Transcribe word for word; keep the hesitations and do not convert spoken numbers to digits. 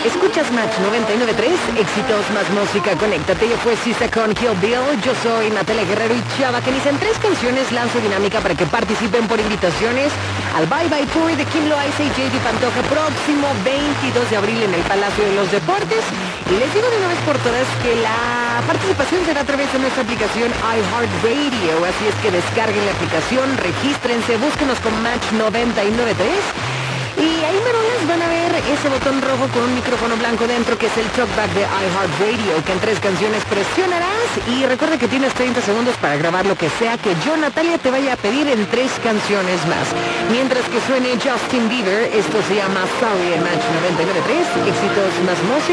Escuchas Match noventa y nueve punto tres, éxitos más música, conéctate. Yo fue Sisa con Kill Bill, yo soy Natalia Guerrero y Chava Kenis. En tres canciones lanzo dinámica para que participen por invitaciones al Bye Bye Tour de Kim Loaiza y J D Pantoja, próximo veintidós de abril en el Palacio de los Deportes. Y les digo de una vez por todas que la participación será a través de nuestra aplicación iHeartRadio, así es que descarguen la aplicación, regístrense, búsquenos con Match noventa y nueve punto tres. Y ahí merolas van a ver ese botón rojo con un micrófono blanco dentro, que es el talkback de iHeartRadio, que en tres canciones presionarás. Y recuerda que tienes treinta segundos para grabar lo que sea que yo, Natalia, te vaya a pedir en tres canciones más. Mientras que suene Justin Bieber, esto se llama Sorry en Match noventa y nueve punto tres, éxitos más música.